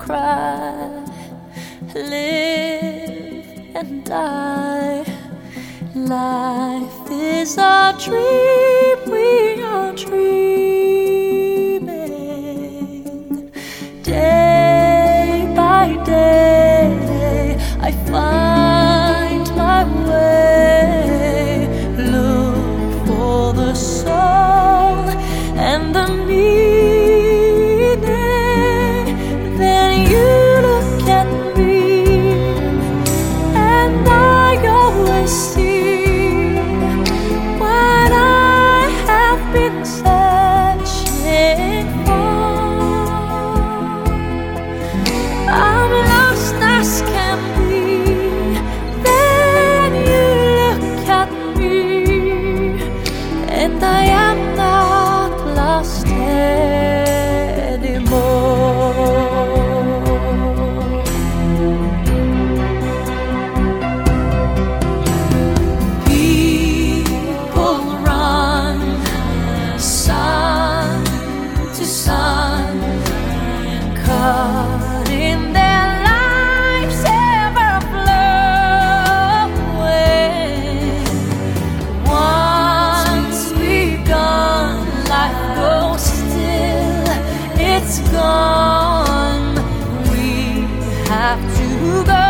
cry, live and die. Life is a dream we are dreaming. Day by day I find my way, look for the soul and the meaning. Then you look at me and I always see what I have been searching for. I'm lost as can be. Then you look at me and I am not lost anymore. People run sun to sun, caught in their lives ever flowing. Once begun, life goes still, it's gone. We have to go.